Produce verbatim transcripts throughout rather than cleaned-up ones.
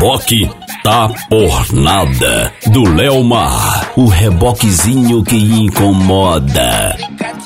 reboque tá por nada. Do Léo Mar, o reboquezinho que incomoda.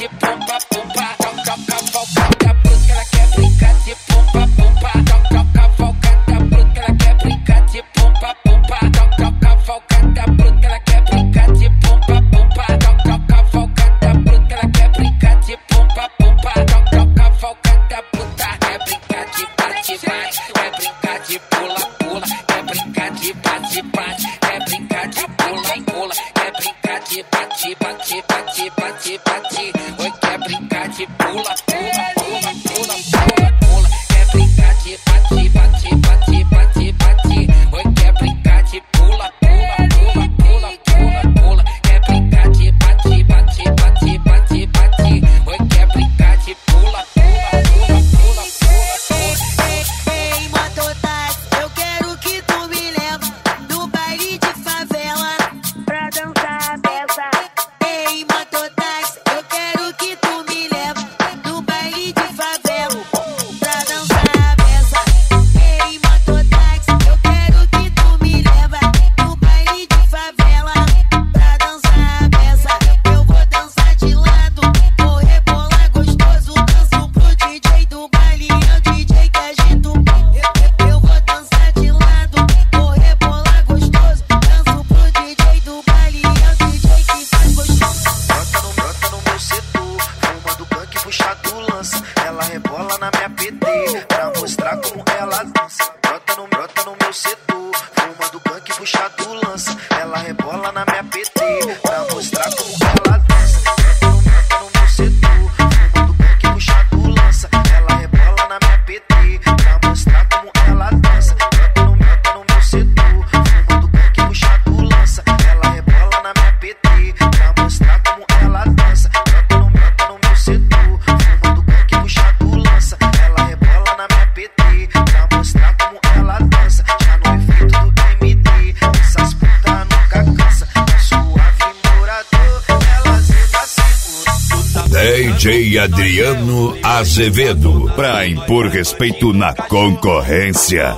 D J Adriano Azevedo, pra impor respeito na concorrência.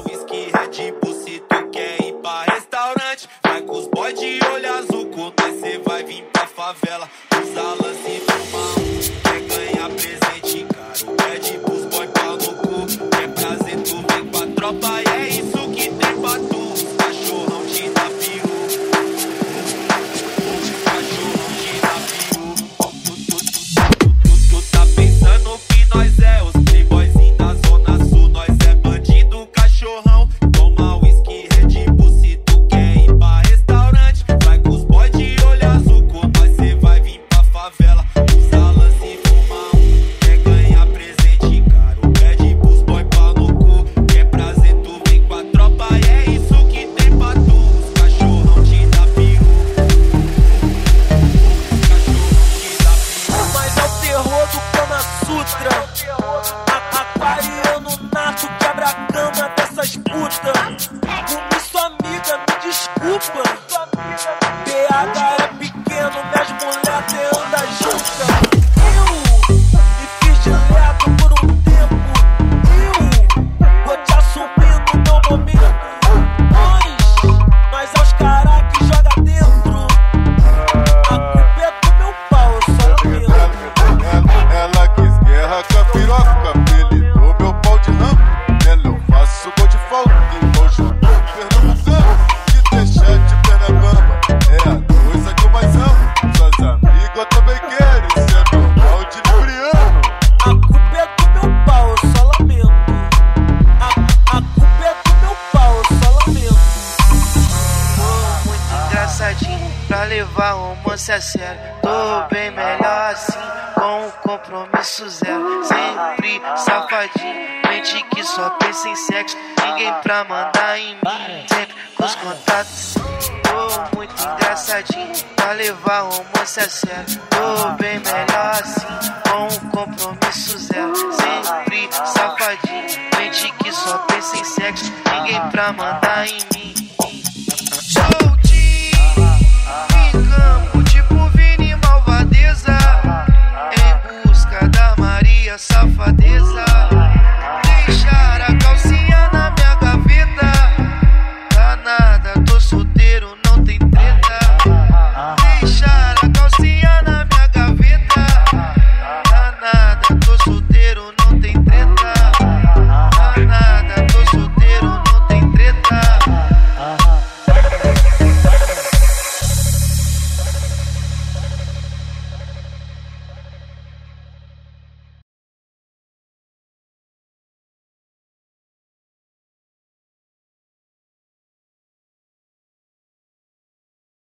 Pra levar romance a sério, tô bem melhor assim, com um compromisso zero. Sempre safadinho, mente que só pensa em sexo, ninguém pra mandar em mim, sempre com os contatos. Tô muito engraçadinho, pra levar romance a sério, tô bem melhor assim, com um compromisso zero. Sempre safadinho, mente que só pensa em sexo, ninguém pra mandar em mim. Show de Campo